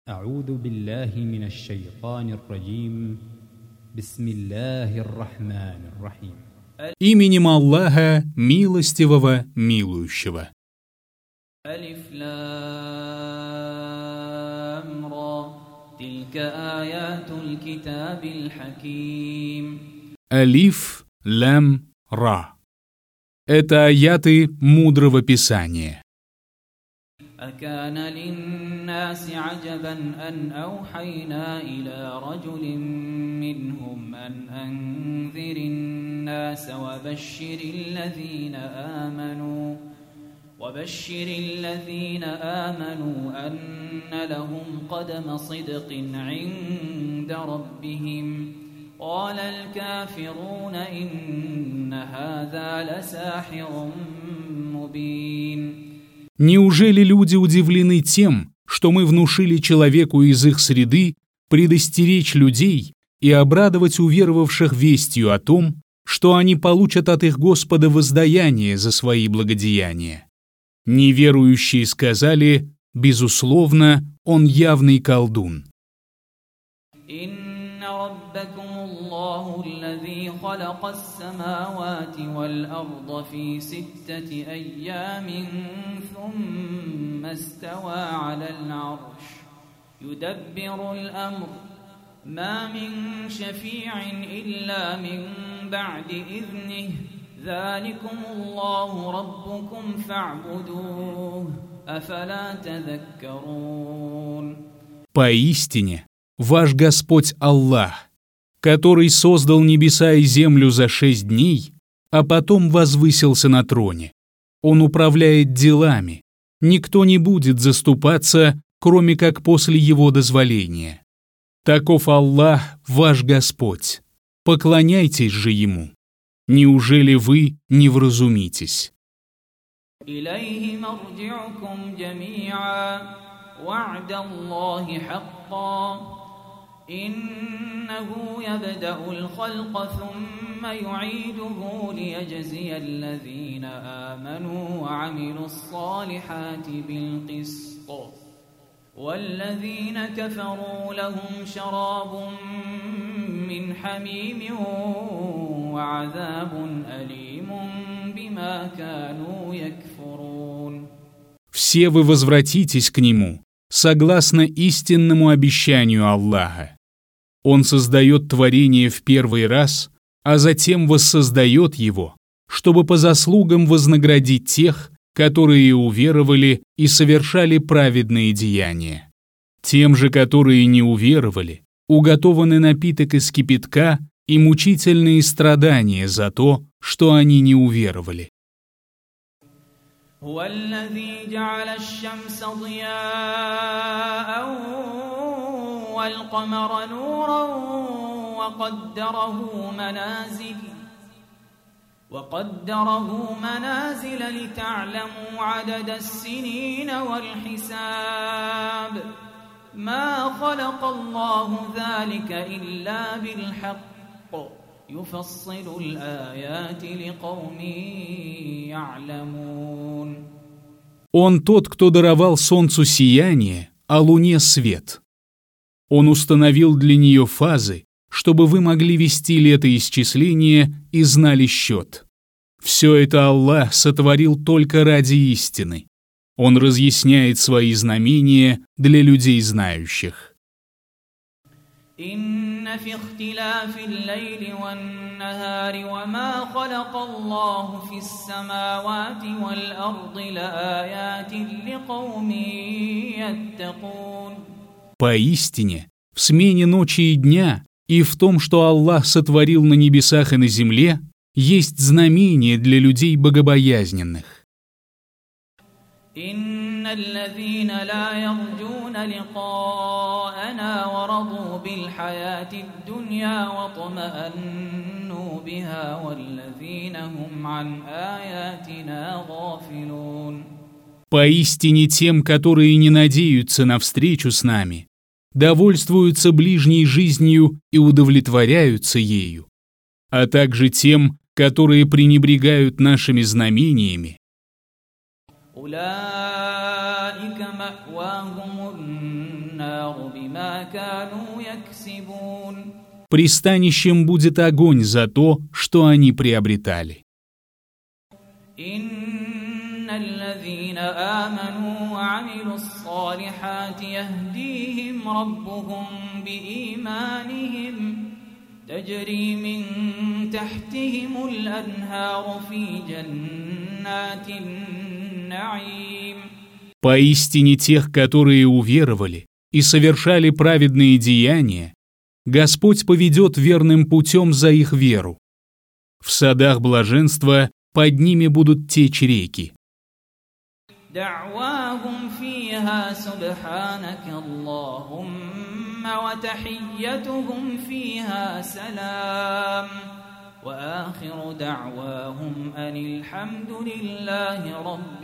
أعوذ بالله من الشيطان الرجيم بسم الله الرحمن الرحيم Именем Аллаха, милостивого, милующего. ألف لام را تلك آيات الكتاب الحكيم. Алиф, лям, ра. Это аяты мудрого писания. أكان للناس عجبا أن أوحينا إلى رجل منهم أن أنذر الناس وبشر الذين آمنوا أن لهم قدم صدق عند ربهم قال الكافرون إن هذا لساحر مبين. Неужели люди удивлены тем, что мы внушили человеку из их среды предостеречь людей и обрадовать уверовавших вестью о том, что они получат от их Господа воздаяние за свои благодеяния? Неверующие сказали: безусловно, он явный колдун. الله الذي خلق السماوات والأرض في 6 أيام ثم استوى على العرش يدبر الأمر ما من شفيع إلا من بعد إذنه ذلكم الله ربكم فاعبدوه أفلا تذكرون. Поистине, ваш Господь Аллах, который создал небеса и землю за 6 дней, а потом возвысился на троне. Он управляет делами. Никто не будет заступаться, кроме как после его дозволения. Таков Аллах, ваш Господь. Поклоняйтесь же Ему. Неужели вы не вразумитесь? إليه مرجعكم جميعا وعد الله حقا إنه يبدأ الخلق ثم يعيده ليجزي الذين آمنوا وعملوا الصالحات بالقسط والذين كفروا لهم شراب من حميم وعذاب أليم بما كانوا يكفرون. Все вы возвратитесь к Нему, согласно истинному обещанию Аллаха. Он создает творение в первый раз, а затем воссоздает его, чтобы по заслугам вознаградить тех, которые уверовали и совершали праведные деяния. Тем же, которые не уверовали, уготованы напиток из кипятка и мучительные страдания за то, что они не уверовали. هو الذي جعل الشمس ضياء والقمر نورا وقدره منازل لتعلموا عدد السنين والحساب ما خلق الله ذلك إلا بالحق يفصل الآيات لقوم يعلمون. Он тот, кто даровал солнцу сияние, а луне свет. Он установил для нее фазы, чтобы вы могли вести летоисчисление и знали счет. Все это Аллах сотворил только ради истины. Он разъясняет свои знамения для людей знающих. إن في اختلاف الليل والنهار وما خلق الله في السماوات والأرض لآيات لقوم يتقون. Поистине, в смене ночи и дня и в том, что Аллах сотворил на небесах и на земле, есть знамения для людей богобоязненных. إن الذين لا يرجون لقاءنا ورضوا بالحياة الدنيا واطمأنوا بها والذين هم عن آياتنا غافلون. Поистине тем, которые не надеются на встречу с нами, довольствуются ближней жизнью и удовлетворяются ею, а также тем, которые пренебрегают нашими знамениями. أولئك مأواهم النار النار بما كانوا يكسبون. Пристанищем будет огонь за то, что они приобретали. إن الذين آمنوا وعملوا الصالحات يهديهم ربهم بإيمانهم تجري من تحتهم الأنهار في جنات النعيم. Поистине тех, которые уверовали и совершали праведные деяния, Господь поведет верным путем за их веру. В садах блаженства под ними будут течь реки. دعواهم فيها سبحانك اللهم وتحيتهم فيها سلام وآخر دعواهم أن الحمد لله رب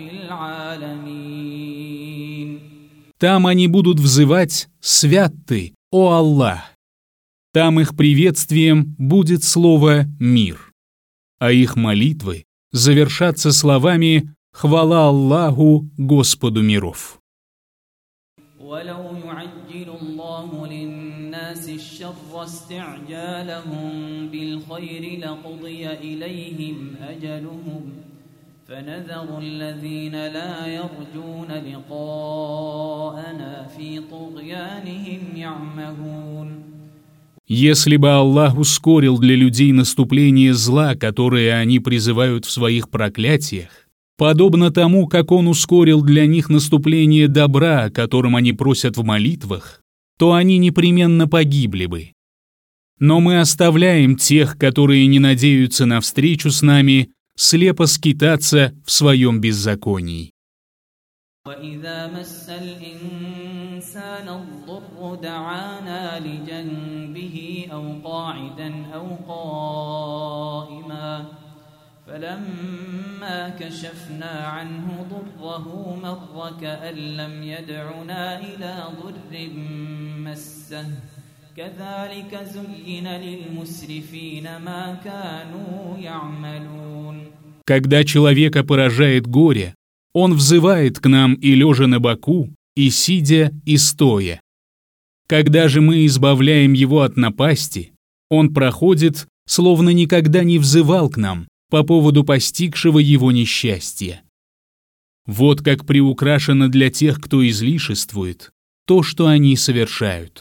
العالمين. Там они будут взывать «Свят Ты, о Аллах!». Там их приветствием будет слово «мир», а их молитвы завершатся словами «Хвала Аллаху, Господу миров». ولو يعجل الله للناس الشر استعجالهم بالخير لقضي إليهم أجلهم فنذر الذين لا يرجون لقاءنا في طغيانهم يعمهون. Если бы Аллах ускорил для людей наступление зла, которое они призывают в своих проклятиях, подобно тому, как Он ускорил для них наступление добра, о котором они просят в молитвах, то они непременно погибли бы. Но мы оставляем тех, которые не надеются на встречу с нами, слепо скитаться в своем беззаконии. وإذا مس الإنسان الضر دعانا لجنبه أو قاعدا أو قائما فلما كشفنا عنه ضره مر كأن لم يدعنا إلى ضر مسه كذلك زين للمسرفين ما كانوا يعملون. Когда человека поражает горе, он взывает к нам и лежа на боку, и сидя, и стоя. Когда же мы избавляем его от напасти, он проходит, словно никогда не взывал к нам по поводу постигшего его несчастья. Вот как приукрашено для тех, кто излишествует, то, что они совершают.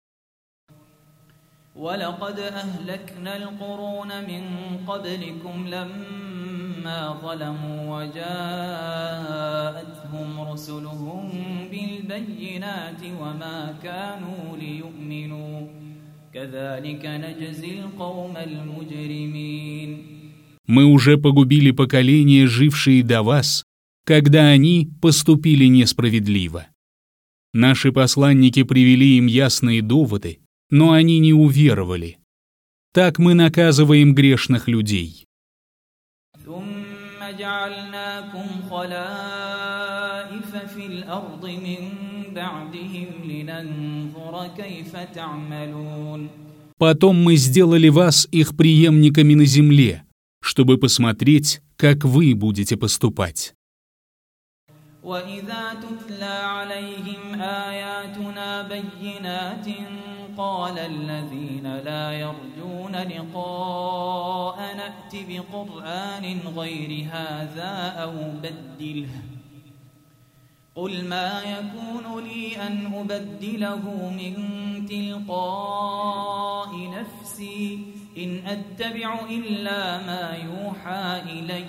ولقد أهلكنا القرون من قبلكم لما ظلموا وجاءتهم رسلهم بالبينات وما كانوا ليؤمنوا كذلك نجزي القوم المجرمين. Мы уже погубили поколения, жившие до вас, когда они поступили несправедливо. Наши посланники привели им ясные доводы, но они не уверовали. Так мы наказываем грешных людей. ثم جعلناكم خلائف في الأرض من بعدهم لننظر كيف تعملون. Потом мы сделали вас их преемниками на земле, чтобы посмотреть, как вы будете поступать. وإذا تتلى عليهم آياتنا بينات قال الذين لا يرجون لقاء نأت بقرآن غير هذا أو بدله قل ما يكون لي أن أبدله من تلقاء نفسي إن أتبع إلا ما يوحى إلي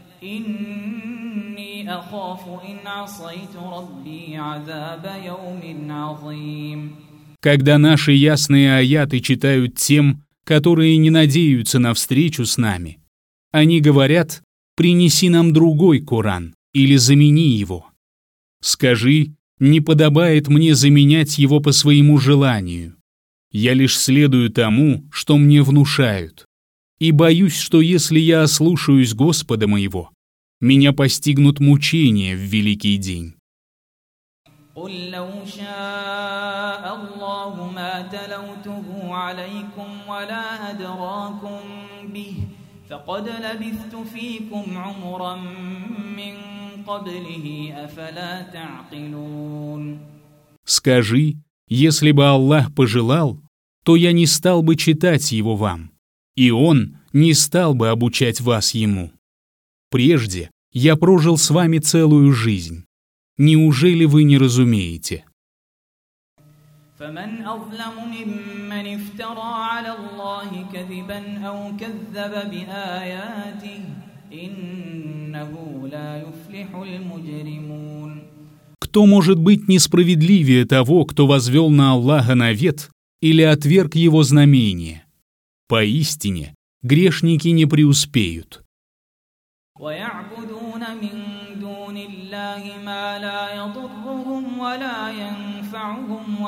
إني أخاف إن عصيت ربي عذاب يوم عظيم. Когда наши ясные аяты читают тем, которые не надеются на встречу с нами, они говорят: «Принеси нам другой Коран или замени его». Скажи: «Не подобает мне заменять его по своему желанию. Я лишь следую тому, что мне внушают, и боюсь, что если я ослушаюсь Господа моего, меня постигнут мучения в великий день». قل لو شاء الله ما تلوته عليكم ولا أدراكم به فقد لبثت فيكم عمرا من قبله أفلا تعقلون. Скажи: Если бы Аллах пожелал, то я не стал бы читать его вам, и Он не стал бы обучать вас ему. Прежде я прожил с вами целую жизнь. Неужели вы не разумеете? فمن أظلم ممن افترى على الله كذبا أو كذب بآياته إنه لا يفلح المجرمون. Кто может быть несправедливее того, кто возвел на Аллаха навет или отверг его знамение? Поистине, грешники не преуспеют. ويعبدون من دون الله ما لا يضرهم ولا ينفعهم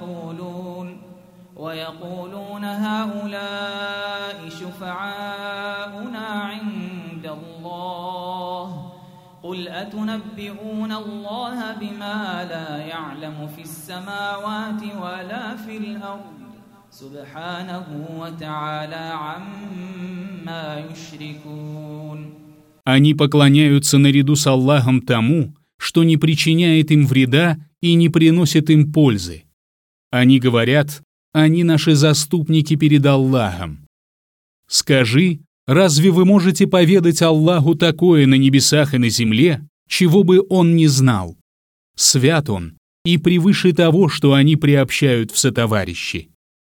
ويقولون هؤلاء شفعاؤنا عند الله قل أتنبئون الله بما لا يعلم في السماوات ولا في الأرض سبحانه وتعالى عما يشركون. Они поклоняются наряду с Аллахом тому, что не причиняет им вреда и не приносит им пользы. Они говорят, они наши заступники перед Аллахом. Скажи, разве вы можете поведать Аллаху такое на небесах и на земле, чего бы Он не знал? Свят Он и превыше того, что они приобщают в сотоварищи.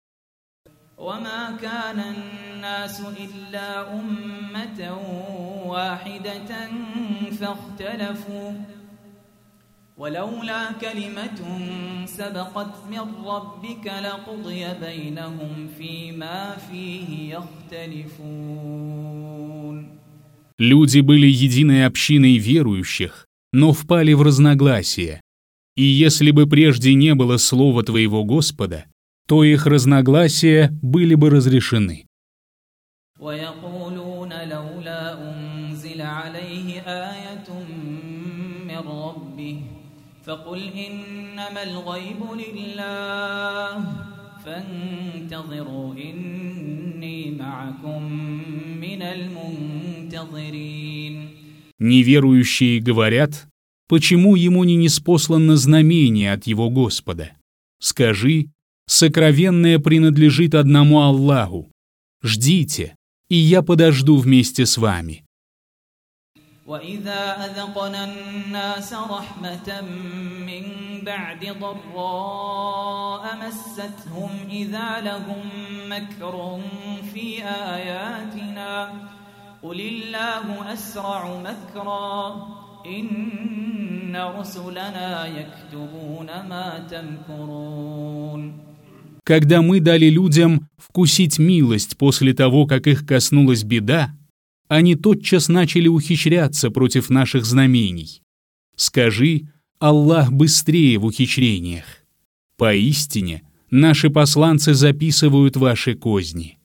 وما كان الناس إلا أمة واحدة فاختلفوا ولولا كلمة سبقت من ربك لقضي بينهم فيما فيه يختلفون. Люди были единой общиной верующих, но впали в разногласия. И если бы прежде не было слова твоего Господа, то их разногласия были бы разрешены. ويقولون لولا أنزل عليه آية من ربه فقل إنما الغيب لله فانتظروا إني معكم من المنتظرين. Неверующие говорят, почему ему не ниспослано знамение от его Господа? Скажи, сокровенное принадлежит одному Аллаху. Ждите, и я подожду вместе с вами. وإذا أذقنا الناس رحمة من بعد ضراء مستهم إذا لهم مكر في آياتنا قل الله أسرع مكرا إن رسلنا يكتبون ما تمكرون. Когда мы дали людям вкусить милость после того, как их коснулась беда, они тотчас начали ухищряться против наших знамений. Скажи, Аллах быстрее в ухищрениях. Поистине, наши посланцы записывают ваши козни.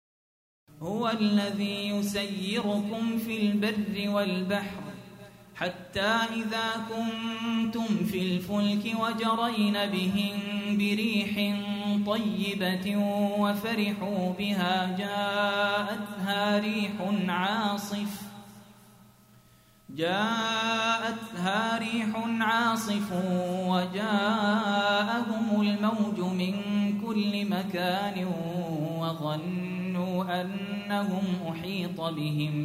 حتى إذا كنتم في الفلك وجرين بهم بريح طيبة وفرحوا بها جاءتها ريح عاصف وجاءهم الموج من كل مكان وظنوا أنهم أحيط بهم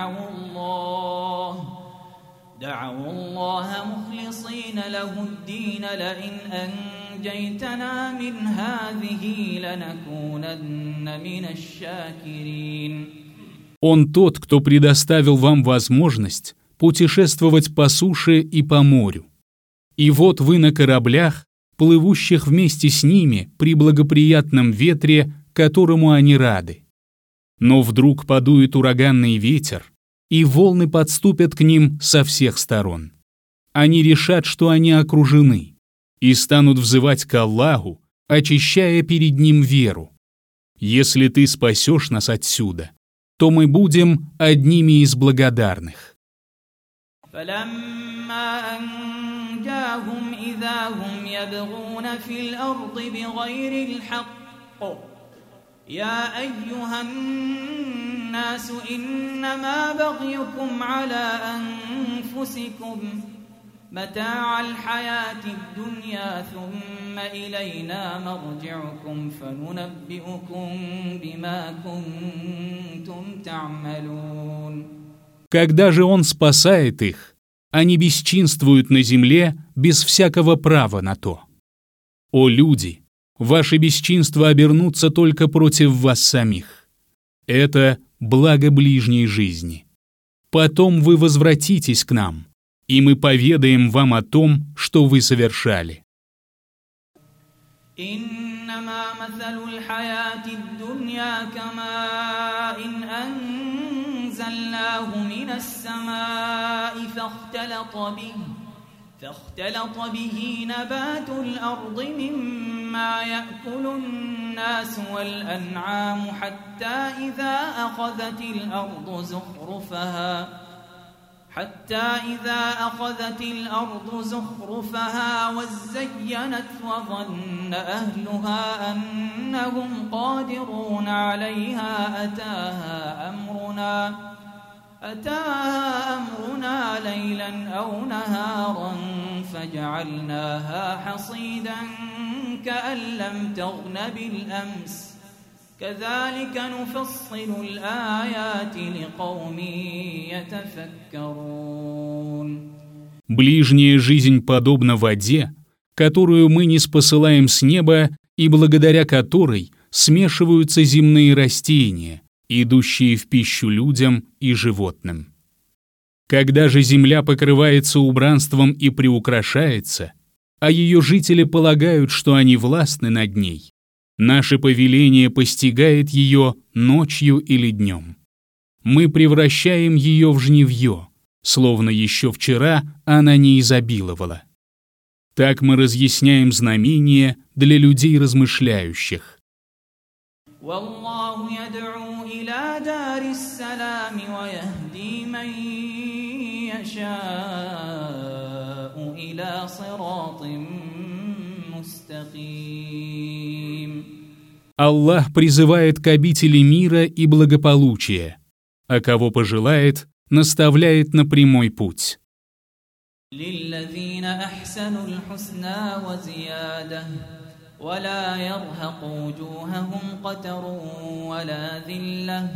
دعوا الله مخلصين له الدين لئن أنجيتنا من هذه لنكونن من الشاكرين. Он тот, кто предоставил вам возможность путешествовать по суше и по морю. И вот вы на кораблях, плывущих вместе с ними при благоприятном ветре, которому они рады. Но вдруг подует ураганный ветер, и волны подступят к ним со всех сторон. Они решат, что они окружены, и станут взывать к Аллаху, очищая перед Ним веру. Если ты спасешь нас отсюда, то мы будем одними из благодарных. فلما أنجاهم إذا هم يبغون في الأرض بغير الحق يا أيها الناس إنما بغيكم على أنفسكم متاع الحياة الدنيا ثم إلينا مرجعكم فننبئكم بما كنتم تعملون. Когда же Он спасает их, они бесчинствуют на земле без всякого права на то. О люди, ваши бесчинства обернутся только против вас самих. Это благо ближней жизни. Потом вы возвратитесь к нам, и мы поведаем вам о том, что вы совершали. إنما مثل الحياة الدنيا كماء أنزلناه من السماء فاختلط به نبات الأرض مما يأكل الناس والأنعام حتى إذا أخذت الأرض زخرفها وزينت وظن أهلها أنهم قادرون عليها أتاها أمرنا ليلا أو نهارا فجعلناها حصيدا كأن لم تغن بالأمس كذلك نفصل الآيات لقوم يتفكرون. Ближняя жизнь подобна воде, которую мы ниспосылаем с неба и благодаря которой смешиваются земные растения, идущие в пищу людям и животным. Когда же земля покрывается убранством и приукрашается, а ее жители полагают, что они властны над ней, наше повеление постигает ее ночью или днем. Мы превращаем ее в жнивье, словно еще вчера она не изобиловала. Так мы разъясняем знамения для людей размышляющих. والله يدعو إلى دار السلام ويهدي من يشاء إلى صراط مستقيم. Аллах призывает к обители мира и благополучия, а кого пожелает, наставляет на прямой путь. للذين أحسنوا الحسنى وزيادة ولا يرهق وجوههم قتر ولا ذلة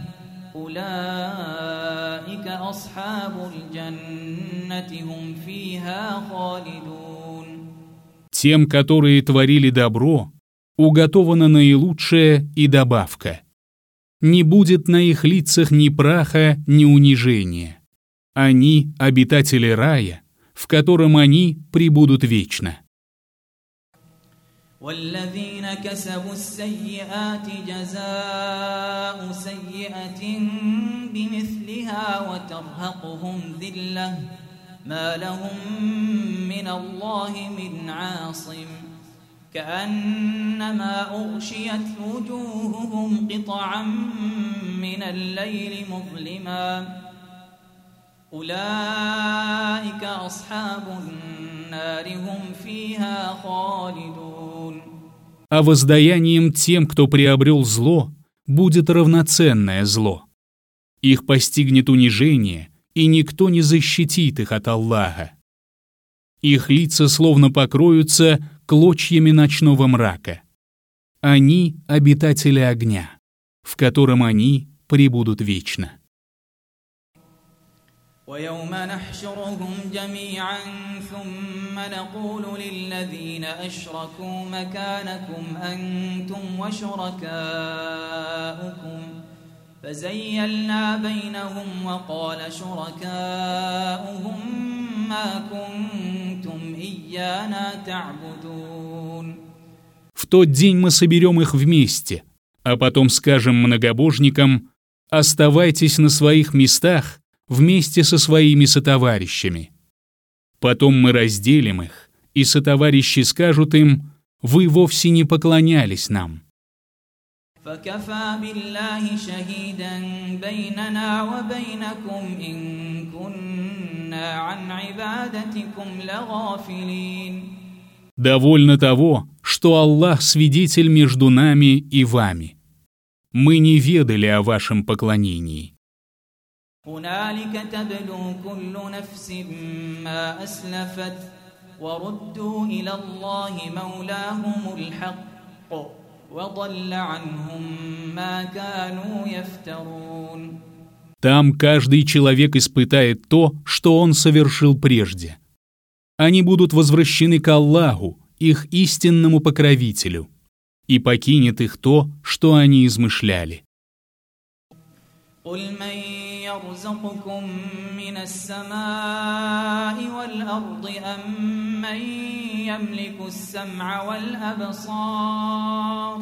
أولئك أصحاب الجنة هم فيها خالدون. Тем, которые творили добро, уготована наилучшая и добавка. Не будет на их лицах ни праха, ни унижения. Они — обитатели рая, в котором они пребудут вечно. والذين كسبوا السيئات جزاء سيئة بمثلها وترهقهم ذلة ما لهم من الله من عاصم كأنما أغشيت وجوههم قطعا من الليل مظلما أولئك أصحاب النار هم فيها خالدون. А воздаянием тем, кто приобрел зло, будет равноценное зло. Их постигнет унижение, и никто не защитит их от Аллаха. Их лица словно покроются клочьями ночного мрака. Они — обитатели огня, в котором они пребудут вечно. ويوم نحشرهم جميعا ثم نقول للذين أشركوا مكانكم أنتم وشركاؤكم فزيلنا بينهم وقال شركاؤهم ما كنتم إيانا تعبدون. В тот день мы соберем их вместе, а потом скажем многобожникам: оставайтесь на своих местах вместе со своими сотоварищами. Потом мы разделим их, и сотоварищи скажут им: вы вовсе не поклонялись нам. فكفى بالله شهيدا بيننا وبينكم إن كنا عن عبادتكم لغافلين. Довольно того, что Аллах свидетель между нами и вами. Мы не ведали о вашем поклонении. هنالك تبلو كل نفس ما أسلفت وردوا إلى الله مولاهم الحق وضل عنهم ما كانوا يفترون. Там каждый человек испытает то, что он совершил прежде. Они будут возвращены к Аллаху, их истинному покровителю, и покинет их то, что они измышляли. قل من يرزقكم من السماء والأرض أمن يملك السمع والأبصار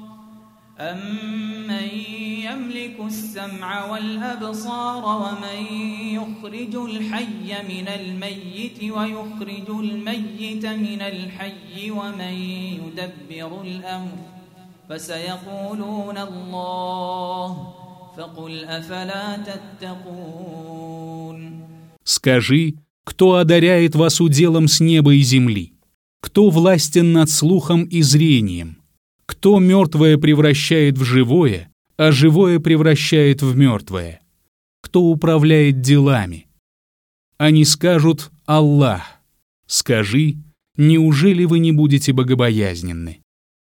ومن يخرج الحي من الميت ويخرج الميت من الحي ومن يدبر الأمر فسيقولون الله فقل أفلا تتقون. Скажи, кто одаряет вас уделом с неба и земли? Кто властен над слухом и зрением? Кто мертвое превращает в живое, а живое превращает в мертвое? Кто управляет делами? Они скажут «Аллах». Скажи, неужели вы не будете богобоязненны?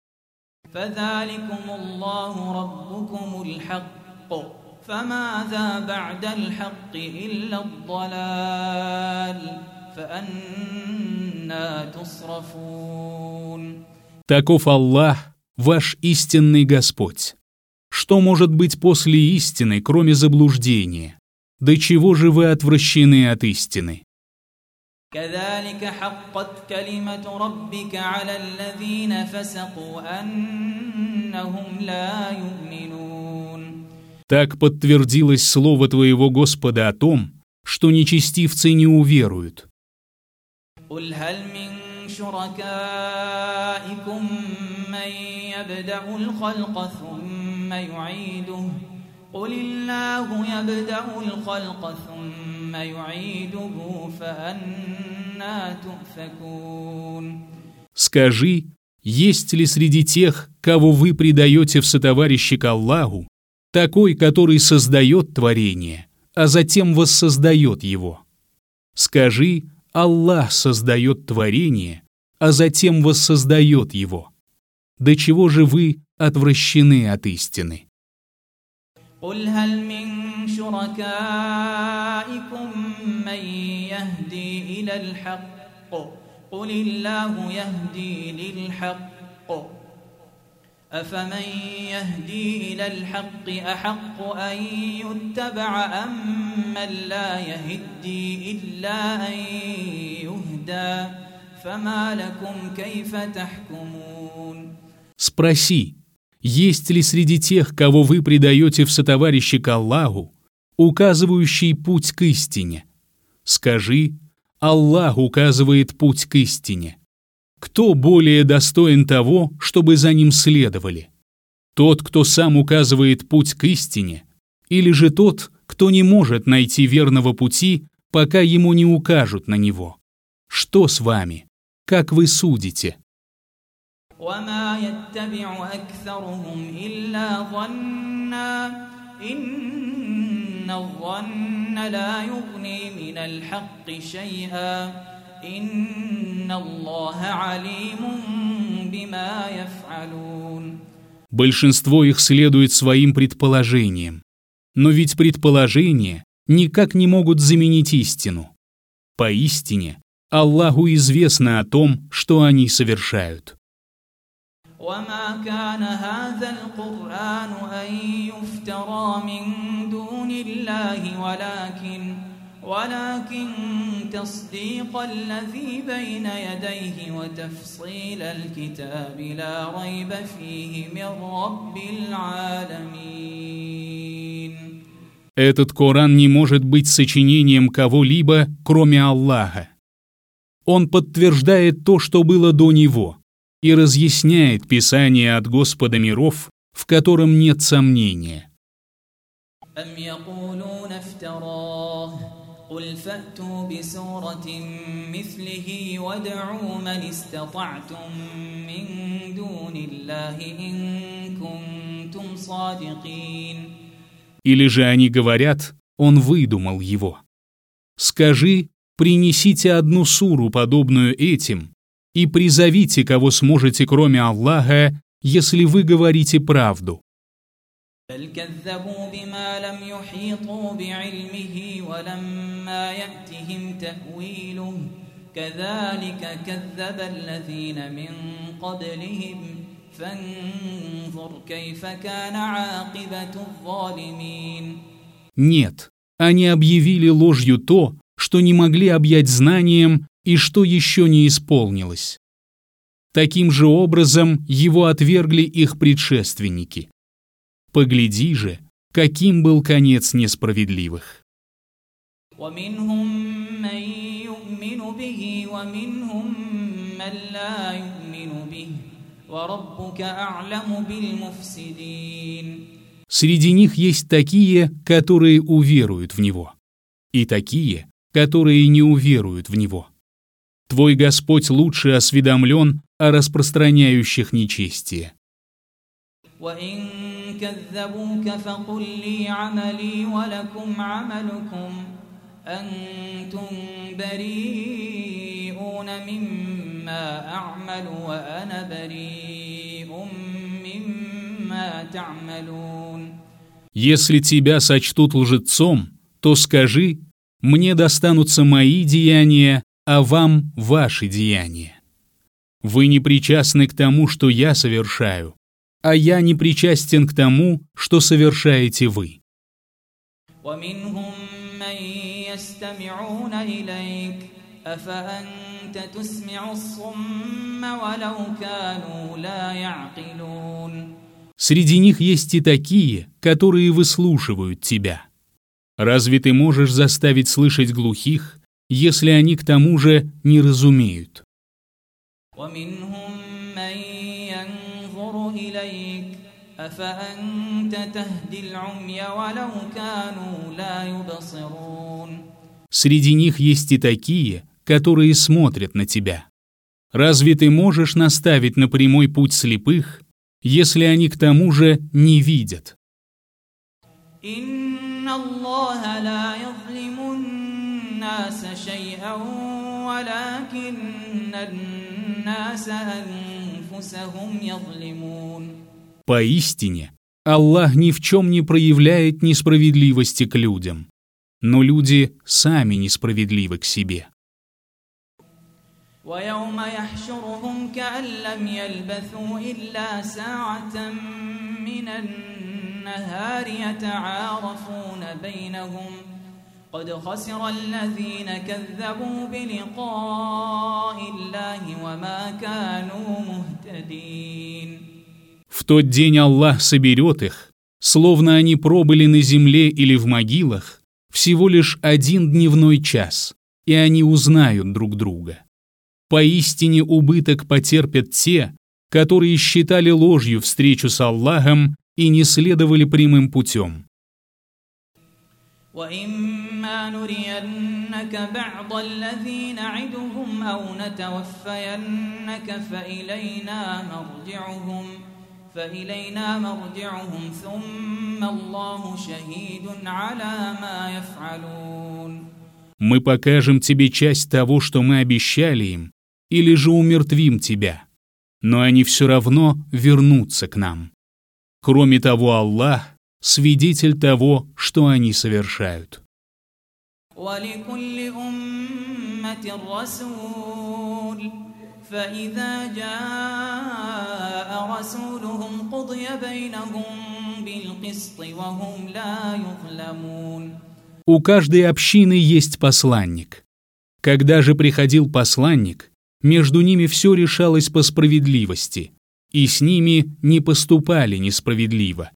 فذلكم الله ربكم الحق فماذا بعد الحق إلا الضلال فأنى تصرفون. Таков Аллах, ваш истинный Господь. Что может быть после истины, кроме заблуждения? До чего же вы отвращены от истины? كذلك حقت كلمة ربك على الذين فسقوا أنهم لا يؤمنون. Так подтвердилось слово твоего Господа о том, что нечестивцы не уверуют. قل هل من شركائكم من يبدأ الخلق ثم يعيده قل الله يبدأ الخلق ثم يعيده فأنى تؤفكون. Скажи, есть ли среди тех, кого вы предаете в сотоварищи к Аллаху, такой, который создает творение, а затем воссоздает его? Скажи, Аллах создает творение, а затем воссоздает его. До чего же вы отвращены от истины? قل هل من شركائكم من يهدي إلى الحق قل الله يهدي للحق أفمن يهدي إلى الحق أحق أن يتبع أم من لا يهدي إلا أن يهدى فما لكم كيف تحكمون. Спроси, есть ли среди тех, кого вы предаете в сотоварищи к Аллаху, указывающий путь к истине? Скажи, Аллах указывает путь к истине. Кто более достоин того, чтобы за ним следовали? Тот, кто сам указывает путь к истине, или же тот, кто не может найти верного пути, пока ему не укажут на него? Что с вами? Как вы судите? وما يتبع أكثرهم إلا ظنا إن الظن لا يغني من الحق شيئا إن الله عليم بما يفعلون. Большинство их следует своим предположениям. Но ведь предположения никак не могут заменить истину. Поистине, Аллаху известно о том, что они совершают. وما كان هذا القرآن أن يفترى من دون الله ولكن تصديق الذي بين يديه وتفصيل الكتاب لا ريب فيه من رب العالمين. Этот Коран не может быть сочинением кого-либо, кроме Аллаха. Он подтверждает то, что было до него, и разъясняет Писание от Господа миров, в котором нет сомнения. أم يقولون افتراه قل فأتوا بسورة مثله وادعوا من استطعتم من دون الله إن كنتم صادقين. Или же они говорят, он выдумал его. Скажи, принесите одну суру, подобную этим, и призовите, кого сможете, кроме Аллаха, если вы говорите правду. بل كذبوا بما لم يحيطوا بعلمه ولما يأتهم تأويله كذلك كذب الذين من قبلهم فانظر كيف كان عاقبة الظالمين. Нет, они объявили ложью то, что не могли объять знанием и что еще не исполнилось. Таким же образом его отвергли их предшественники. Погляди же, каким был конец несправедливых. ومنهم من يؤمن به ومنهم من لا يؤمن به وربك أعلم بالمفسدين. Среди них есть такие, которые уверуют в него, и такие, которые не уверуют в него. Твой Господь лучше осведомлен о распространяющих нечестие. وإن كذبوك فقل لي عملي ولكم عملكم أنتم بريئون مما أعمل وأنا بريء مما تعملون. Если тебя сочтут лжецом, то скажи, мне достанутся мои деяния, а вам ваши деяния. Вы не причастны к тому, что я совершаю, а я не причастен к тому, что совершаете вы. ومنهم من يستمعون إليك أفأنت تسمع الصم ولو كانوا لا يعقلون. Среди них есть и такие, которые выслушивают тебя. Разве ты можешь заставить слышать глухих, если они к тому же не разумеют? ومنهم من ينظر إليك أفأنت تهدي العمي ولو كانوا لا يبصرون. Среди них есть и такие, которые смотрят на тебя. Разве ты можешь наставить на прямой путь слепых, если они к тому же не видят? إن الله لا يظلم الناس شيئا ولكن الناس أنفسهم يظلمون. Поистине, Аллах ни в чем не проявляет несправедливости к людям, но люди сами несправедливы к себе. ويوم يحشرهم كأن لم يلبثوا إلا ساعة من النهار يتعارفون بينهم قد خسر الذين كذبوا بلقاء الله وما كانوا مهتدين. В тот день Аллах соберет их, словно они пробыли на земле или в могилах, всего лишь один дневной час, и они узнают друг друга. Поистине убыток потерпят те, которые считали ложью встречу с Аллахом и не следовали прямым путем. وإما نرينك بعض الذي نعدهم أو نتوفينك فإلينا مرجعهم ثم الله شهيد على ما يفعلون. Мы покажем тебе часть того, что мы обещали им, или же умертвим тебя, но они все равно вернутся к нам. Кроме того, Аллах — свидетель того, что они совершают. ولكل أمة رسول فإذا جاء رسولهم قضي بينهم بالقسط وهم لا يظلمون. У каждой общины есть посланник. Когда же приходил посланник, между ними все решалось по справедливости, и с ними не поступали несправедливо.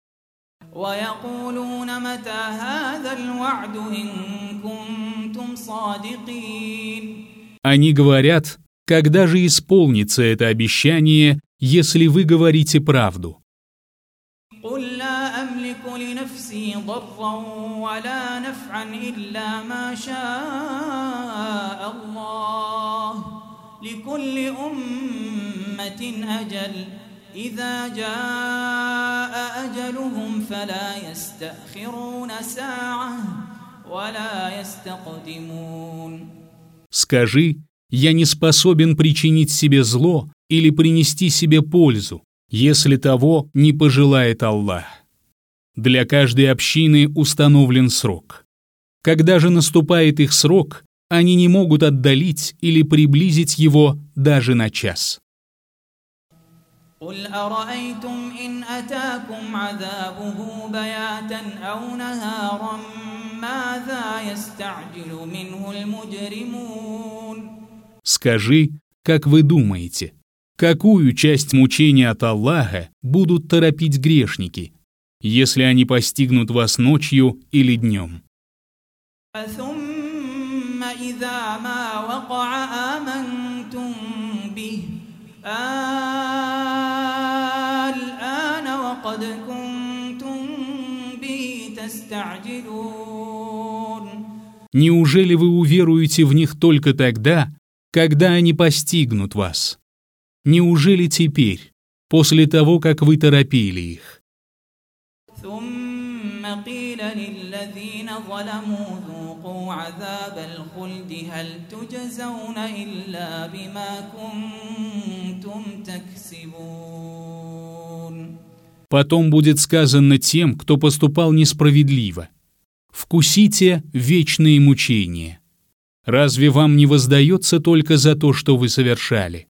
ويقولون متى هذا الوعد إن كنتم صادقين. Они говорят, когда же исполнится это обещание, если вы говорите правду. قل لا أملك لنفسي ضرا ولا نفعا إلا ما شاء الله لكل أمة أجل إذا جاء أجلهم فلا يستأخرون ساعة ولا يستقدمون. Скажи: я не способен причинить себе зло или принести себе пользу, если того не пожелает Аллах. Для каждой общины установлен срок. Когда же наступает их срок, они не могут отдалить или приблизить его даже на час. قل أرأيتم إن أتاكم عذابه بياتا أو نهارا ماذا يستعجل منه المجرمون. Скажи, как вы думаете, какую часть мучения от Аллаха будут торопить грешники, если они постигнут вас ночью или днем? ثم إذا ما وقع آمنتم به الآن وقد كنتم به تستعجلون. Неужели вы уверуете в них только тогда, когда они постигнут вас? Неужели теперь, после того, как вы торопили их? ثم قيل للذين ظلموا ذوقوا عذاب الخلد هل تجزون إلا بما كنتم تكسبون. Потом будет сказано тем, кто поступал несправедливо: вкусите вечные мучения. Разве вам не воздается только за то, что вы совершали?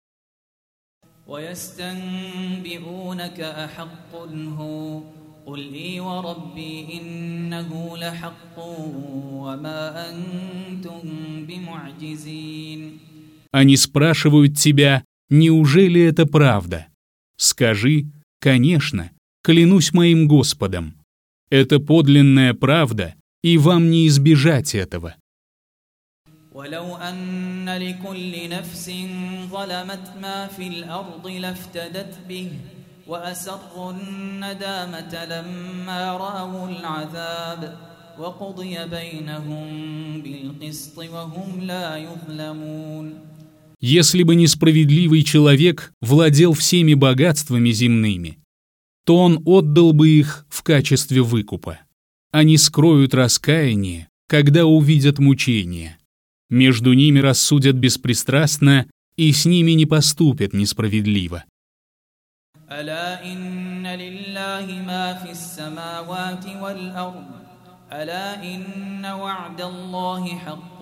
ويستنبئونك أحق هو قل إي وربي إنه لحق وما أنتم بمعجزين. Они спрашивают тебя: неужели это правда? Скажи: конечно, клянусь моим Господом. Это подлинная правда, и вам не избежать этого. ولو أن لكل نفس ظلمت ما في الأرض لافتدت به وأسروا الندامة لما رأوا العذاب وقضي بينهم بالقسط وهم لا يظلمون. Если бы несправедливый человек владел всеми богатствами земными, то он отдал бы их в качестве выкупа. Они скроют раскаяние, когда увидят мучения. Между ними рассудят беспристрастно, и с ними не поступят несправедливо. ألا إن لله ما في السماوات والأرض ألا إن وعد الله حق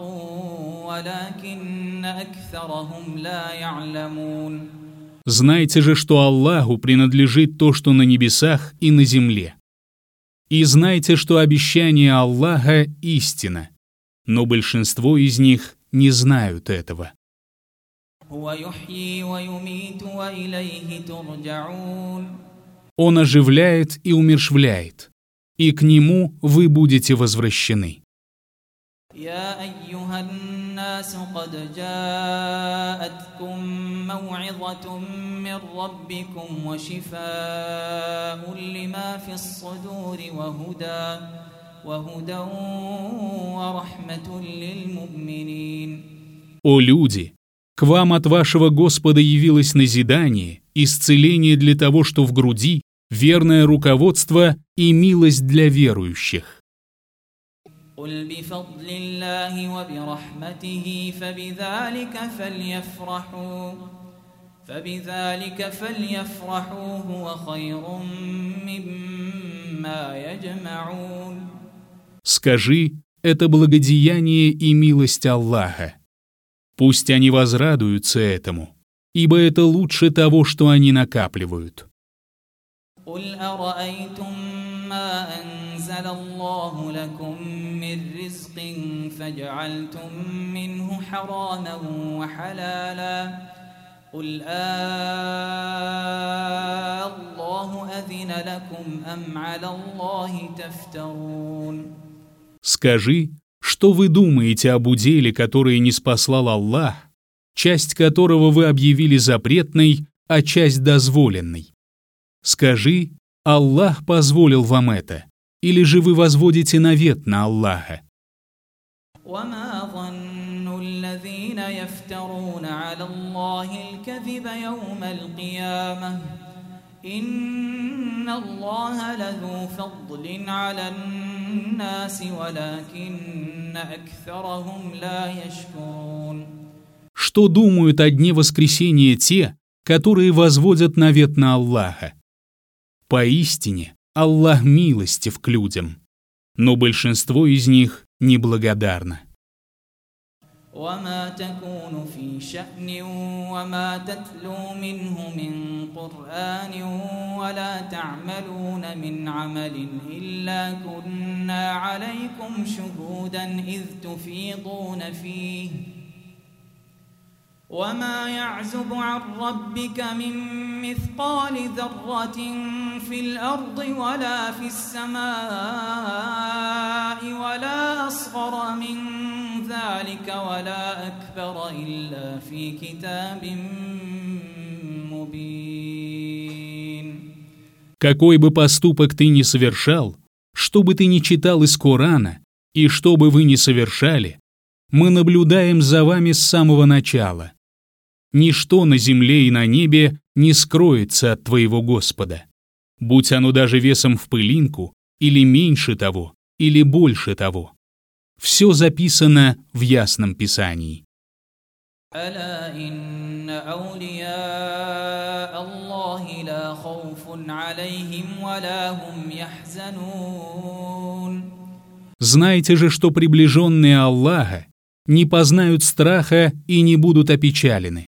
ولكن أكثرهم لا يعلمون. Знайте же, что Аллаху принадлежит то, что на небесах и на земле. И знайте, что обещание Аллаха – истина, но большинство из них не знают этого. Он оживляет и умерщвляет, и к Нему вы будете возвращены. يا أيها الناس قد جاءتكم موعظة من ربكم وشفاء لما في الصدور وهدى ورحمة للمؤمنين. О люди, к вам от вашего Господа явилось назидание, исцеление для того, что в груди, верное руководство и милость для верующих. قل بفضل الله وبرحمته فبذلك فليفرحوا هو خير مما يجمعون. Скажи: это благодеяние и милость Аллаха. Пусть они возрадуются этому, ибо это лучше того, что они накапливают. قل أرأيتم ما أنزل الله لكم من رزق فجعلتم منه حراما وحلالا قل الله أذن لكم أم على الله تفترون. Скажи, что вы думаете об уделе, который ниспослал Аллах, часть которого вы объявили запретной, а часть дозволенной? Скажи: Аллах позволил вам это, или же вы возводите навет на Аллаха? وما ظن الذين يفترون على الله الكذب يوم القيامة إن إن الله لذو فضل على الناس ولكن أكثرهم لا يشكرون. Что думают о дне воскресения те, которые возводят навет на Аллаха? Поистине, Аллах милостив к людям, но большинство из них неблагодарно. وما تكون في شأن وما تتلو منه من قرآن ولا تعملون من عمل إلا كنا عليكم شهودا إذ تفيضون فيه وما يعزب عن ربك من مثقال ذرة في الأرض ولا في السماء ولا أصغر من ذلك ولا أكبر إلا في كتاب مبين. Какой бы поступок ты ни совершал, что бы ты ни читал из Корана, и что бы вы ни совершали, мы наблюдаем за вами с самого начала. Ничто на земле и на небе не скроется от твоего Господа, будь оно даже весом в пылинку, или меньше того, или больше того. Все записано в Ясном Писании. ألا إن أولياء الله لا خوف عليهم ولا هم يحزنون. Знайте же, что приближенные Аллаха не познают страха и не будут опечалены.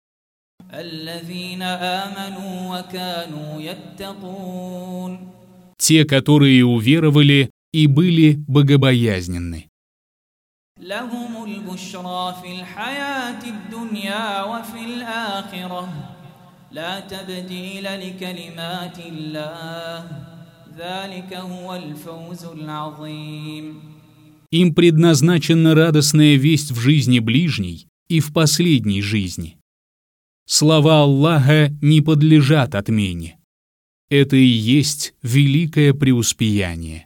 الذين آمنوا وكانوا يتقون. Те, которые уверовали и были богобоязненны. لهم البشرى في الحياة الدنيا وفي الآخرة لا تبديل لكلمات الله ذلك هو الفوز العظيم. Им предназначена радостная весть в жизни ближней и в последней жизни. Слова Аллаха не подлежат отмене. Это и есть великое преуспеяние.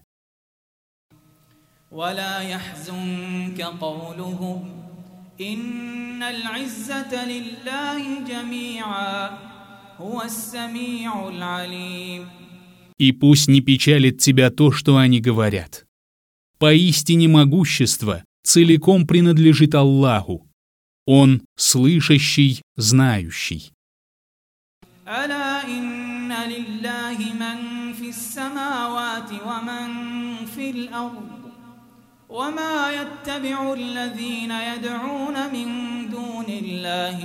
ولا يحزنك قولهم إن العزة لله جميعا هو السميع العليم. И пусть не печалит тебя то, что они говорят. Поистине могущество целиком принадлежит Аллаху. Он слышащий, знающий. ألا إن لله من في السماوات ومن في الأرض وما يتبع الذين يدعون من دون الله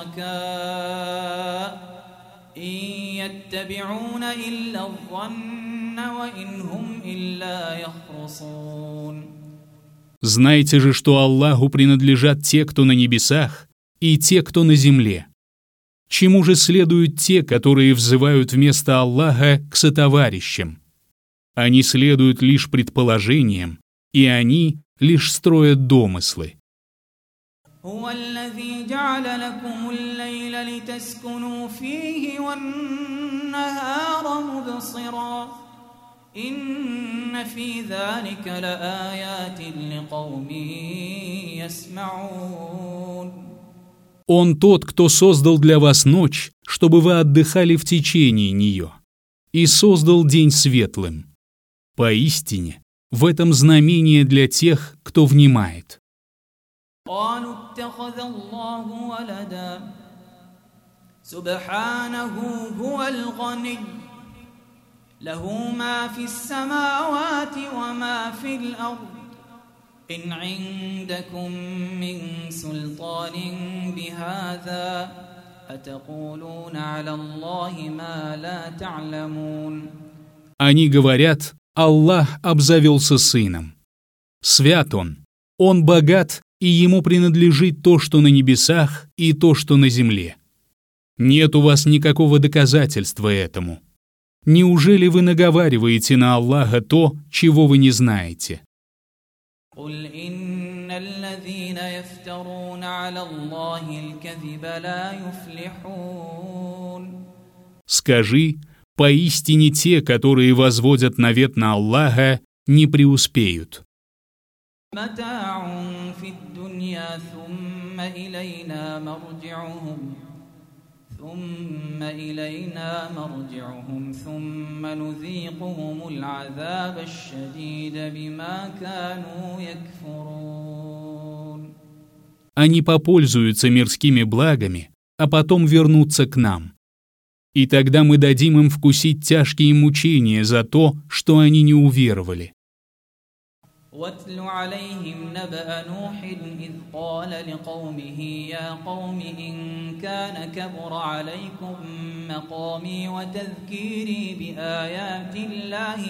شركاء إن يتبعون إلا الظن وإن هم إلا يخرصون. Знайте же, что Аллаху принадлежат те, кто на небесах, и те, кто на земле. Чему же следуют те, которые взывают вместо Аллаха к сотоварищам? Они следуют лишь предположениям, и они лишь строят домыслы. هو الذي جعل لكم الليل لتسكنوا فيه والنهار مبصرا إن في ذلك لآيات لقوم يسمعون. Он тот, кто создал для вас ночь, чтобы вы отдыхали в течение нее, и создал день светлым. Поистине, в этом знамение для тех, кто внимает. قالوا اتخذ الله ولدا سبحانه هو الغني له ما في السماوات وما في الأرض إن عندكم من سلطان بهذا أتقولون على الله ما لا تعلمون. Они говорят, Аллах обзавелся сыном. Свят он богат, и ему принадлежит то, что на небесах, и то, что на земле. Нет у вас никакого доказательства этому. Неужели вы наговариваете на Аллаха то, чего вы не знаете? قل إن الذين يفترون على الله الكذب لا يفلحون. Скажи, поистине те, которые возводят навет на Аллаха, не преуспеют. متاع في الدنيا ثم إلينا مرجعهم ثم إلينا مرجعهم ثم نذيقهم العذاب الشديد بما كانوا يكفرون. Они попользуются мирскими благами, а потом вернутся к нам. И тогда мы дадим им вкусить тяжкие мучения за то, что они не уверовали. واتل عليهم نبأ نوح إذ قال لقومه يا قوم إن كان كبر عليكم مقامي وتذكيري بآيات الله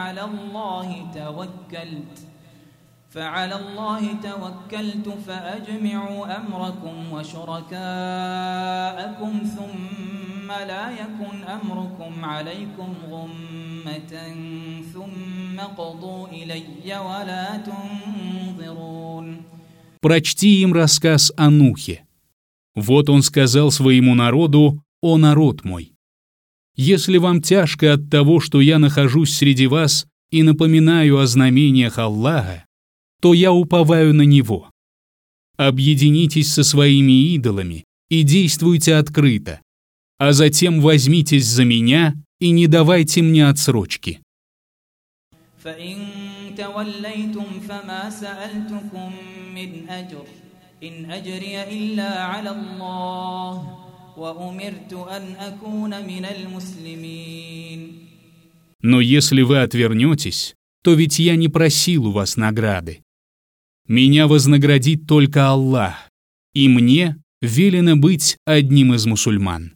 فعلى الله توكلت فأجمعوا أمركم وشركاءكم ثم لا يكن أمركم عليكم غمة ثم قضوا إلي ولا تنظرون. Прочти им рассказ о Нухе. Вот он сказал своему народу: «О народ мой! Если вам тяжко от того, что я нахожусь среди вас и напоминаю о знамениях Аллаха, то я уповаю на Него. Объединитесь со своими идолами и действуйте открыто, а затем возьмитесь за меня и не давайте мне отсрочки». فإن توليتم فما سألتكم من أجر إن أجري إلا على الله وأمرت أن أكون من المسلمين. Но если вы отвернетесь, то ведь я не просил у вас награды. Меня вознаградит только Аллах, и мне велено быть одним из мусульман.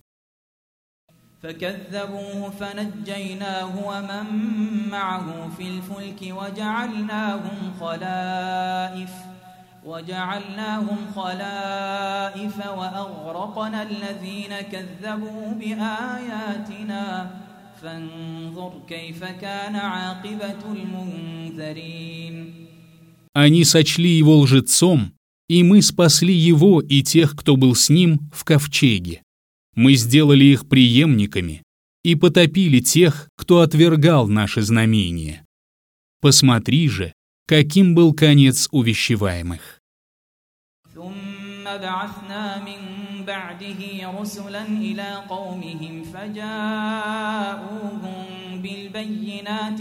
فكذبوه فنجيناه ومن معه في الفلك وجعلناهم خلائف وأغرقنا الذين كذبوا بآياتنا فانظر كيف كان عاقبة المنذرين. Они сочли его лжецом, и мы спасли его и тех, кто был с ним, в ковчеге. Мы сделали их преемниками и потопили тех, кто отвергал наши знамения. Посмотри же, каким был конец увещеваемых. ثم بعثنا من بعده رسلا إلى قومهم فجاءوهم بالبينات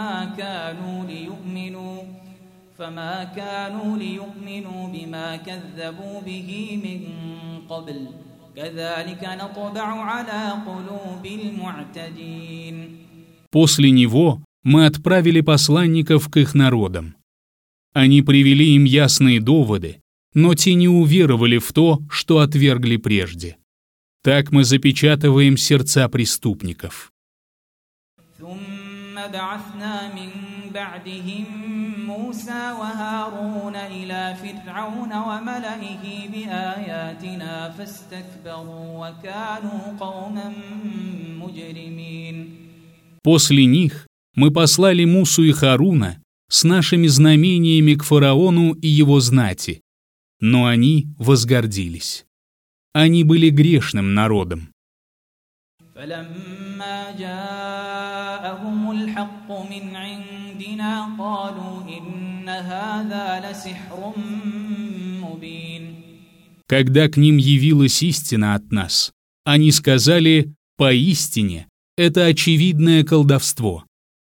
فما كانوا ليؤمنوا بما كذبوا به من قبل كذلك نطبع على قلوب المعتدين. После него мы отправили посланников к их народам. Они привели им ясные доводы, но те не уверовали в то, что отвергли прежде. Так мы запечатываем сердца преступников. ثم بعثنا من بعدهم موسى وهارون إلى فرعون وملئه بآياتنا فاستكبروا وكانوا قوما مجرمين. После них мы послали Мусу и Харуна с нашими знамениями к фараону и его знати, но они возгордились. Они были грешным народом. فلما جاءهم الحق من عندنا قالوا إن هذا لسحر مبين. Когда к ним явилась истина от нас, они сказали: «Поистине, это очевидное колдовство».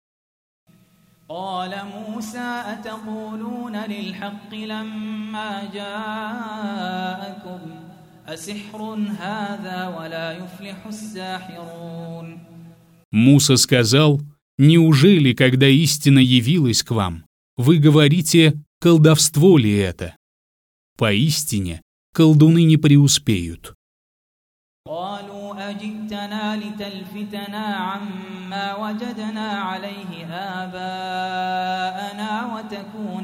قال موسى أتقولون للحق لما جاءكم أسحر هذا ولا يفلح الساحرون. Муса сказал: «Неужели, когда истина явилась к вам, вы говорите, колдовство ли это? Поистине, колдуны не преуспеют». قالوا أجئتنا لتلفتنا عما وجدنا عليه آباءنا وتكون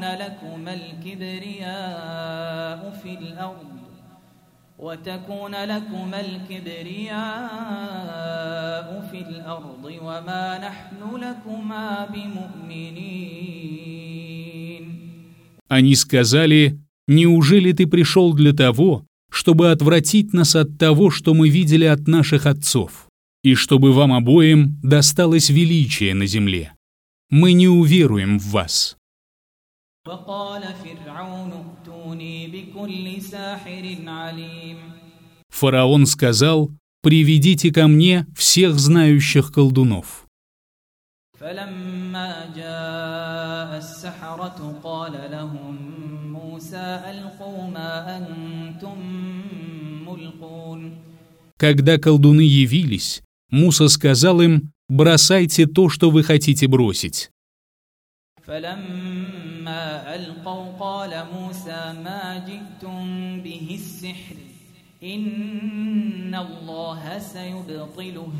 لكم الكبرياء في الأرض وما نحن لكما بمؤمنين. Они сказали: «Неужели ты пришел для того, чтобы отвратить нас от того, что мы видели от наших отцов, и чтобы вам обоим досталось величие на земле? Мы не уверуем в вас». фараон сказал: Фараон сказал: «Приведите ко мне всех знающих колдунов». فلما جاء السحرة قال لهم موسى ألقوا ما أنتم ملقون. Когда колдуны явились, Муса сказал им: «Бросайте то, что вы хотите бросить». فلما ألقوا قال موسى ما جئتم به السحر إن الله سيبطله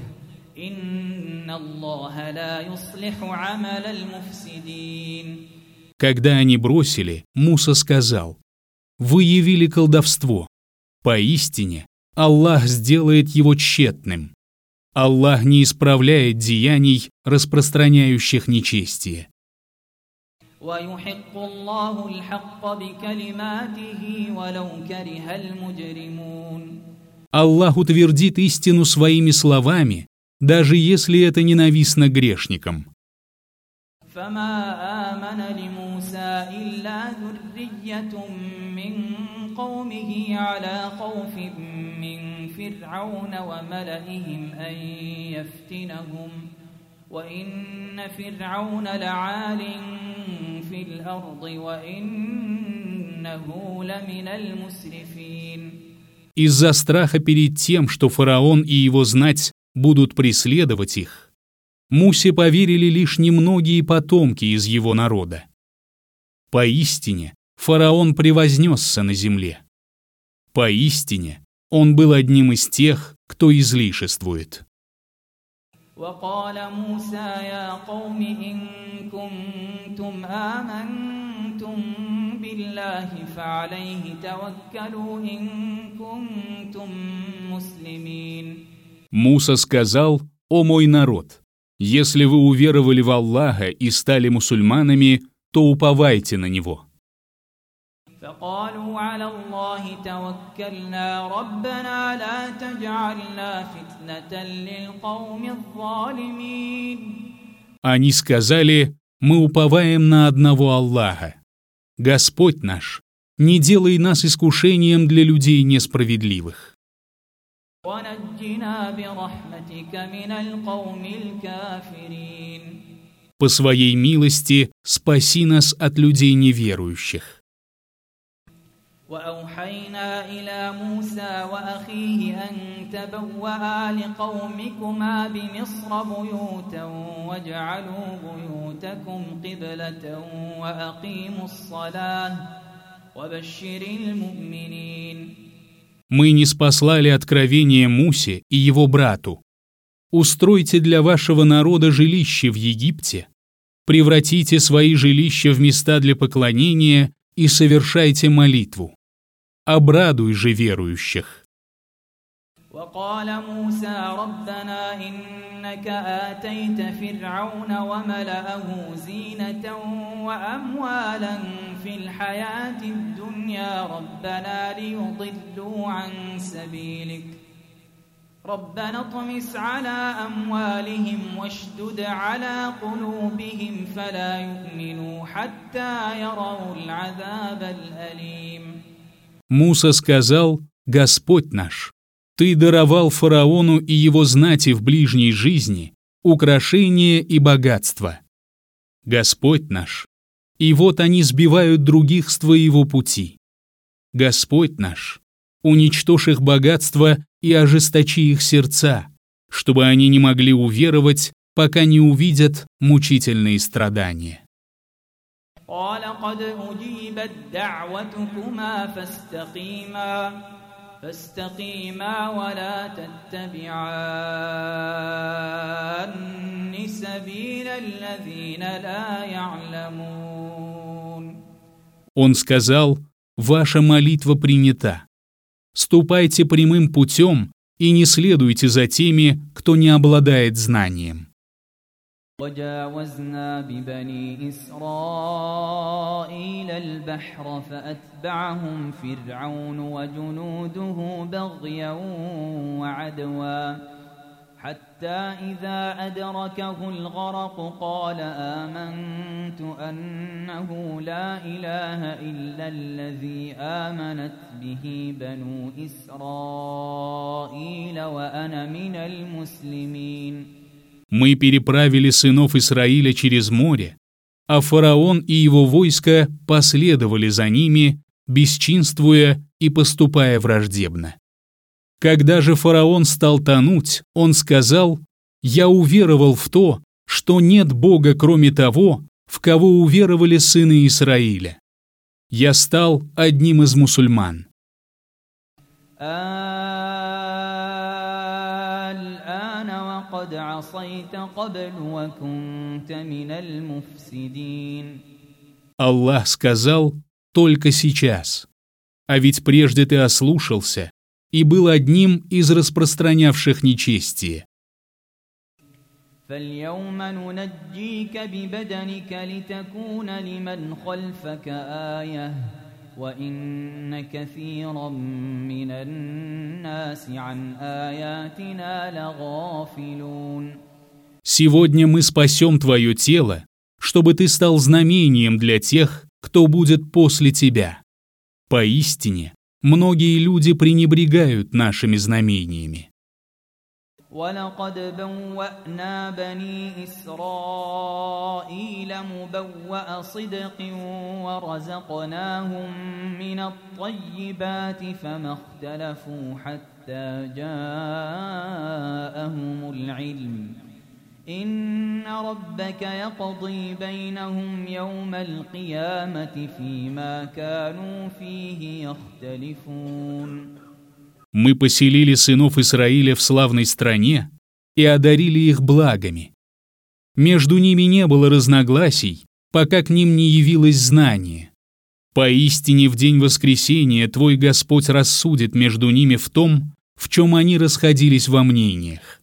إن الله لا يصلح عمل المفسدين. Когда они бросили, Муса сказал: «Вы явили колдовство. Поистине, Аллах сделает его тщетным. Аллах не исправляет деяний, распространяющих нечестие». ويحق الله الحق بكلماته ولو كره المجرمون. Аллах утвердит истину своими словами, даже если это ненавистно грешникам. فما آمن لموسى إلا ذرية من قومه على خوف من فرعون وملئهم أن يفتنهم وإن فرعون لعال في الأرض وإنه لمن المسرفين. Из-за страха перед тем, что фараон и его знать будут преследовать их, Мусе поверили лишь немногие потомки из его народа. Поистине, фараон превознесся на земле. Поистине, он был одним из тех, кто излишествует. وقال موسى يا قوم إن كنتم آمنتم بالله فعليه توكلوا إن كنتم مسلمين. Муса сказал: «О мой народ, если вы уверовали в Аллаха и стали мусульманами, то уповайте на Него». فقالوا على الله توكلنا ربنا لا تجعلنا فتنة للقوم الظالمين. Они сказали: «Мы уповаем на одного Аллаха. Господь наш, не делай нас искушением для людей несправедливых». ونجنا برحمتك من القوم الكافرين. По своей милости спаси нас от людей неверующих. وأوحينا إلى موسى وأخيه أن تبوأ لقومكما بمصر بيوتا واجعلوا بيوتكم قبلة وأقيموا الصلاة وبشر المؤمنين. Мы ниспослали откровение Мусе и его брату: «Устройте для вашего народа жилище в Египте, превратите свои жилища в места для поклонения и совершайте молитву. Обрадуй же верующих». وقال موسى ربنا إنك آتيت فرعون وملأه زينة وأموالا في الحياة الدنيا ربنا ليضلوا عن سبيلك ربنا اطمس على أموالهم واشدد على قلوبهم فلا يؤمنوا حتى يروا العذاب الأليم. Муса сказал: «Господь наш, Ты даровал фараону и его знати в ближней жизни украшения и богатство. Господь наш, и вот они сбивают других с Твоего пути. Господь наш, уничтожь их богатство и ожесточи их сердца, чтобы они не могли уверовать, пока не увидят мучительные страдания». قال قد أجيبت دعوتكما فاستقيما ولا تتبعان سبيل الذين لا يعلمون. Он сказал: «Ваша молитва принята. Ступайте прямым путем и не следуйте за теми, кто не обладает знанием». وجاوزنا ببني إسرائيل البحر فأتبعهم فرعون وجنوده بغيا وعدوا حتى إذا أدركه الغرق قال آمنت أنه لا إله إلا الذي آمنت به بنو إسرائيل وأنا من المسلمين. Мы переправили сынов Исраиля через море, а фараон и его войско последовали за ними, бесчинствуя и поступая враждебно. Когда же фараон стал тонуть, он сказал: «Я уверовал в то, что нет Бога, кроме того, в кого уверовали сыны Израиля. Я стал одним из мусульман». Аллах сказал: «Только сейчас. А ведь прежде ты ослушался и был одним из распространявших нечестие». فاليوم ننجيك ببدنك لتكون لمن خلفك آية وإن كثيرا من الناس عن آياتنا لغافلون. Сегодня мы спасем твое тело, чтобы ты стал знамением для тех, кто будет после тебя. Поистине, многие люди пренебрегают нашими знамениями. وَلَقَدْ بَوَّأْنَا بَنِي إِسْرَائِيلَ مُبَوَّأَ صِدْقٍ وَرَزَقْنَاهُم مِّنَ الطَّيِّبَاتِ فَمَا اخْتَلَفُوا حَتَّى جَاءَهُمُ الْعِلْمُ إِنَّ رَبَّكَ يَقْضِي بَيْنَهُمْ يَوْمَ الْقِيَامَةِ فِيمَا كَانُوا فِيهِ يَخْتَلِفُونَ. Мы поселили сынов Израиля в славной стране и одарили их благами. Между ними не было разногласий, пока к ним не явилось знание. Поистине в день воскресения твой Господь рассудит между ними в том, в чем они расходились во мнениях.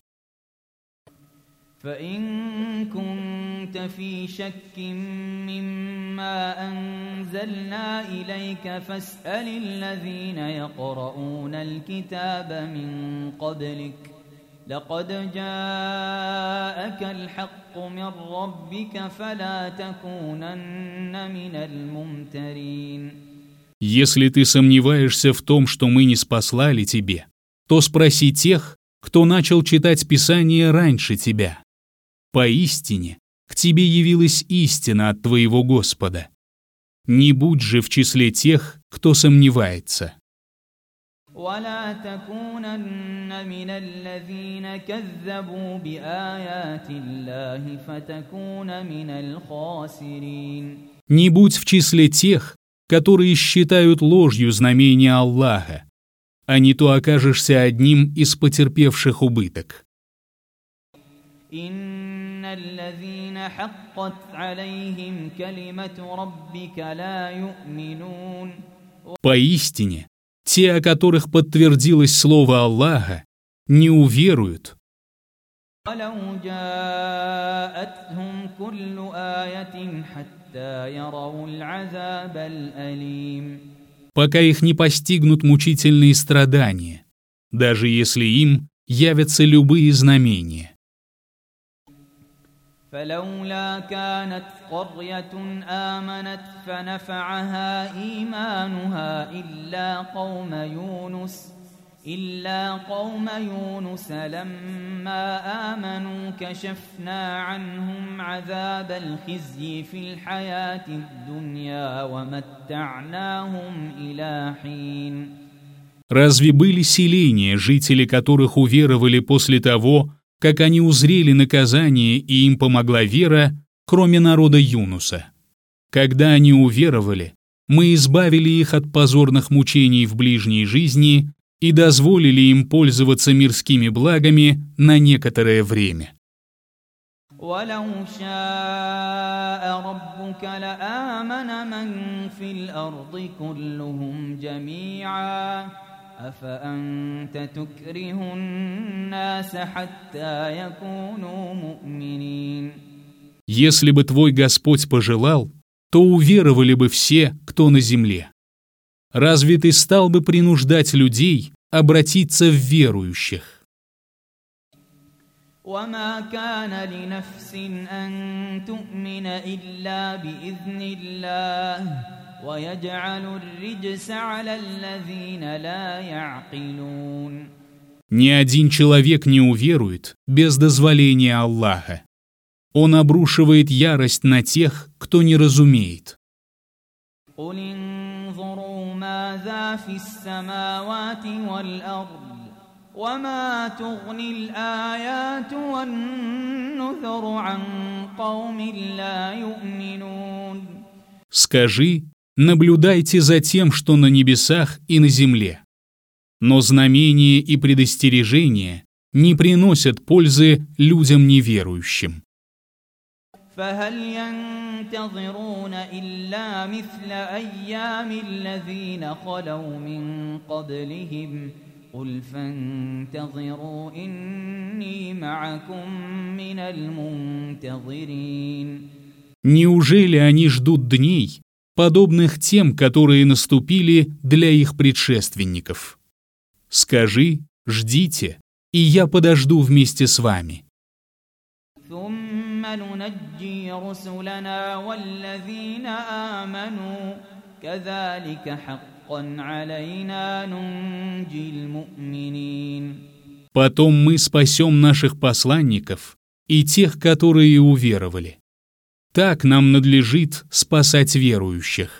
في شك مما أنزلنا إليك فاسأل الذين يقرؤون الكتاب من قبلك لقد جاءك الحق من ربك فلا تكونن من الممترين. Если ты сомневаешься в том, что мы не спаслали тебе, то спроси тех, кто начал читать Писание раньше тебя. Поистине, к тебе явилась истина от твоего Господа. Не будь же в числе тех, кто сомневается. ولا تكونن من الذين كذبوا بآيات الله فتكون من الخاسرين. Не будь в числе тех, которые считают ложью знамения Аллаха, а не то окажешься одним из потерпевших убыток. إن الذين حقت عليهم كلمة ربك لا يؤمنون. Поистине, те, о которых подтвердилось слово Аллаха, не уверуют. وَلَوْ جَاءَتْهُمْ كُلُّ آيَةٍ حَتَّى يَرَوُا الْعَذَابَ الْأَلِيمَ. Пока их не постигнут мучительные страдания, даже если им явятся любые знамения. فلولا كانت قرية آمنت فنفعها إيمانها إلا قوم يونس لما آمنوا كشفنا عنهم عذاب الخزي في الحياة الدنيا ومتعناهم إلى حين. Разве были селения, жители которых уверовали после того, как они узрели наказание и им помогла вера, кроме народа Юнуса? Когда они уверовали, мы избавили их от позорных мучений в ближней жизни и дозволили им пользоваться мирскими благами на некоторое время. وَلَوْ شَاءَ رَبُّكَ لَآمَنَ مَنْ فِي الْأَرْضِ كُلُّهُمْ جَمِيعًا أَفَأَنْتَ تُكْرِهُ النَّاسَ حَتَّى يَكُونُوا مُؤْمِنِينَ. Если бы твой Господь пожелал, то уверовали бы все, кто на земле. Разве ты стал бы принуждать людей обратиться в верующих? وما كان لنفس أن تؤمن إلا بإذن الله ويجعل الرجس على الذين لا يعقلون. Ни один человек не уверует без дозволения Аллаха. Он обрушивает ярость на тех, кто не разумеет. قل انظروا ماذا في السماوات والأرض وما تغني الآيات والنذر عن قوم لا يؤمنون. Скажи, наблюдайте за тем, что на небесах и на земле. Но знамения и предостережения не приносят пользы людям неверующим. فهل ينتظرون إلا مثل أيام الذين خلوا من قبلهم قل فانتظروا إني معكم من المنتظرين. Неужели они ждут дней, подобных тем, которые наступили для их предшественников? Скажи, ждите, и я подожду вместе с вами. ثم ننجي رسلنا والذين آمنوا كذلك حقا علينا ننجي المؤمنين. Потом мы спасем наших посланников и тех, которые уверовали. Так нам надлежит спасать верующих.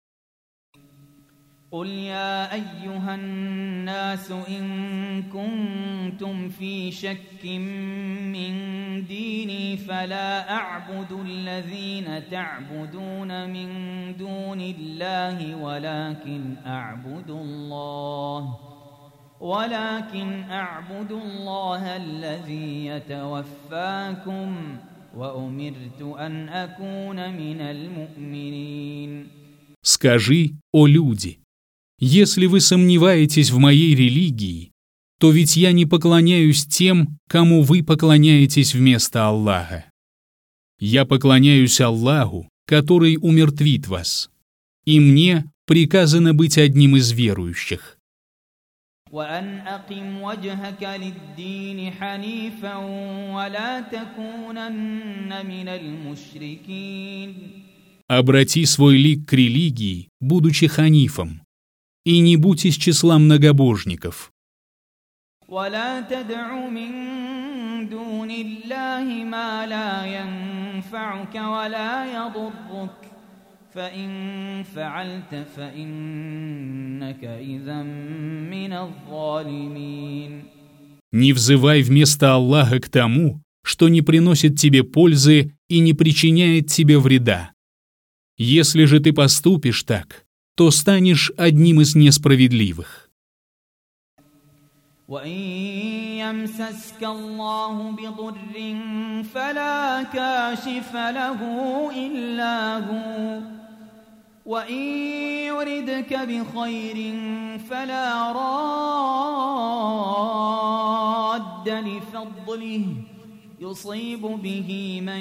قل يا أيها الناس إن كنتم في شك من ديني فلا أعبد الذين تعبدون من دون الله ولكن أعبد الله الذي يتوفاكم وأمرت أن أكون من المؤمنين. Скажи, о люди, если вы сомневаетесь в моей религии, то ведь я не поклоняюсь тем, кому вы поклоняетесь вместо Аллаха. Я поклоняюсь Аллаху, который умертвит вас, и мне приказано быть одним из верующих. وأن أقم وجهك للدين حنيفا ولا تكونن من المشركين. Обрати свой лик к религии, будучи ханифом, и не будь из числа многобожников. ولا تدع من دون الله ما لا ينفعك ولا يضرك فإن فعلت فإنك إذا من الظالمين. Не взывай вместо Аллаха к тому, что не приносит тебе пользы и не причиняет тебе вреда. Если же ты поступишь так, то станешь одним из несправедливых. وإن يمسسك الله بضر فلا كاشف له إلا هو وإن يردك بخير فلا راد لفضله يصيب به من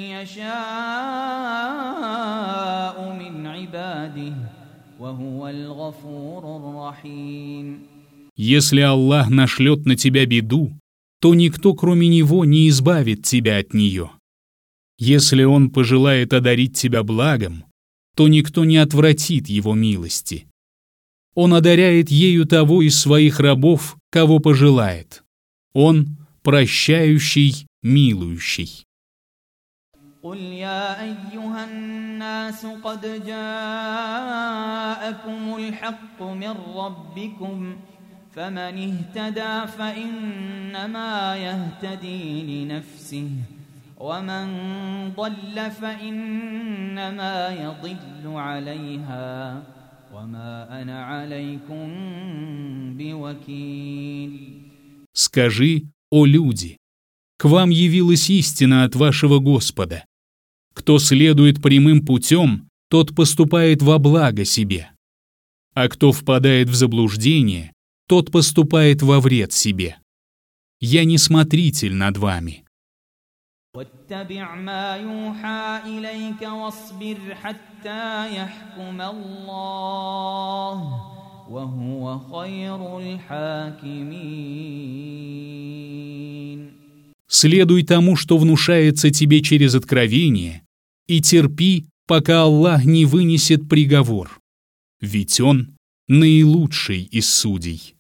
يشاء من عباده وهو الغفور الرحيم. Если Аллах нашлет на тебя беду, то никто, кроме Него, не избавит тебя от нее. Если Он пожелает одарить тебя благом, то никто не отвратит Его милости. Он одаряет ею того из своих рабов, кого пожелает. Он прощающий, милующий. قل يا أيها الناس قد جاءكم الحق من ربكم فمن اهتدى فإنما يهتدي لنفسه ومن ضل فإنما يضل عليها وما أنا عليكم بوكيل. Скажи, о люди, к вам явилась истина от вашего Господа. Кто следует прямым путем, тот поступает во благо себе. А кто впадает в заблуждение, тот поступает во вред себе. Я не смотритель над вами. واتبع ما يوحى إليك واصبر حتى يحكم الله وهو خير الحاكمين. Следуй тому, что внушается тебе через откровение, и терпи, пока Аллах не вынесет приговор, ведь Он наилучший из судей.